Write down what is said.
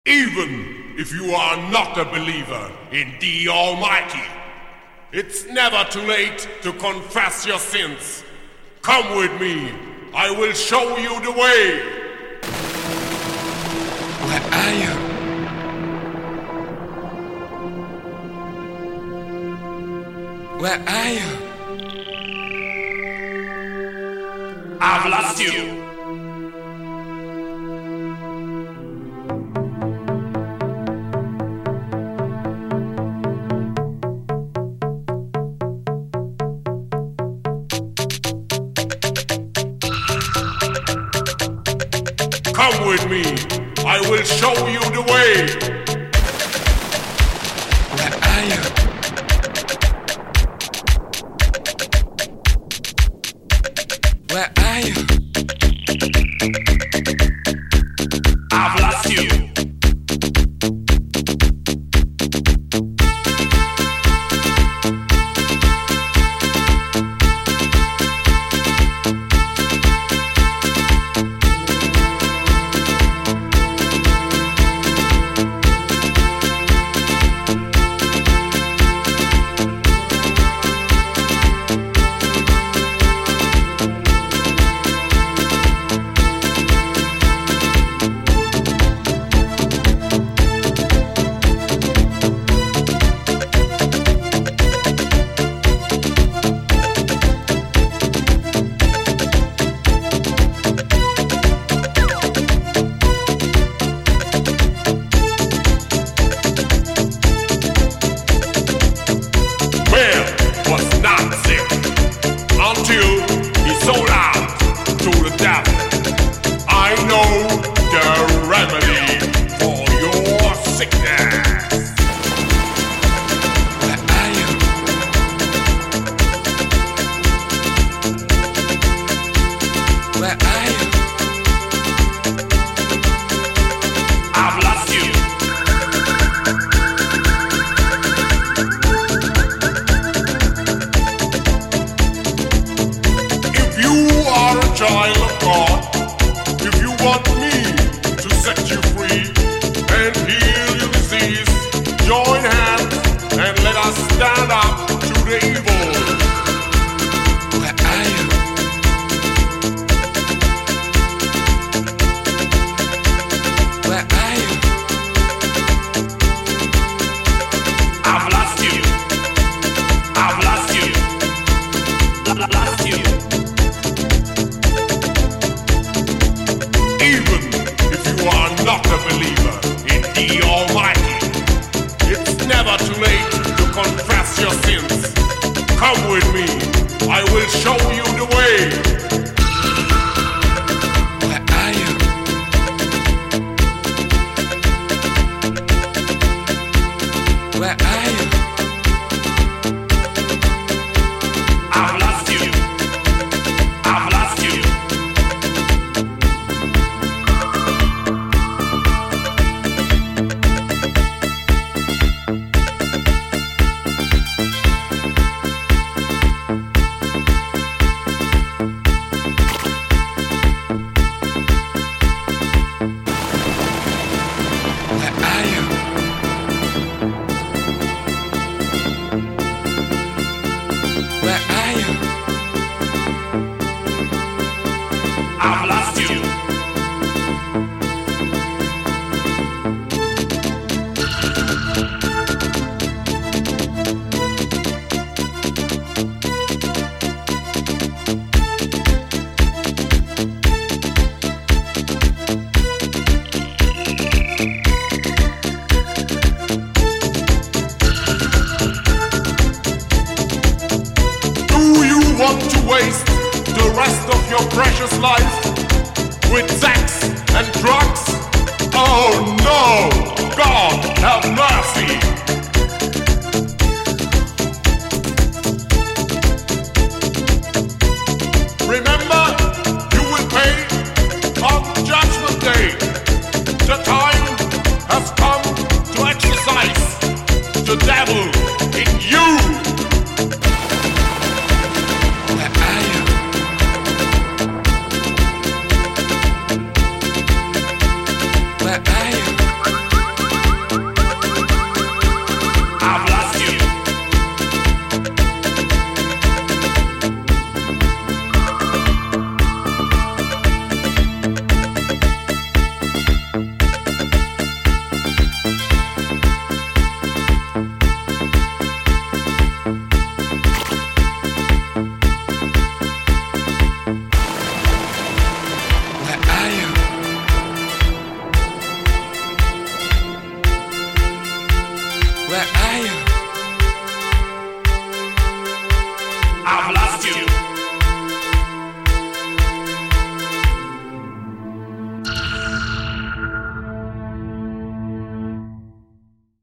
Even if you are not a believer in the Almighty, it's never too late to confess your sins. Come with me, I will show you the way. Where are you? Where are you? I've lost you. Come with me, I will show you the way. Where are you? Where are you? I've lost you. Child of God, if you want me to set you free and heal your disease, join hands and let us stand up to the evil. Where are you? Where are you? I've lost you. I've lost you. Lost you. Even if you are not a believer in the Almighty, it's never too late to confess your sins. Come with me, I will show you the way. Where are you? Where are you? I've lost you. I've lost you. I've lost you. Do you want to waste the rest of your precious life with sex and drugs? Oh no!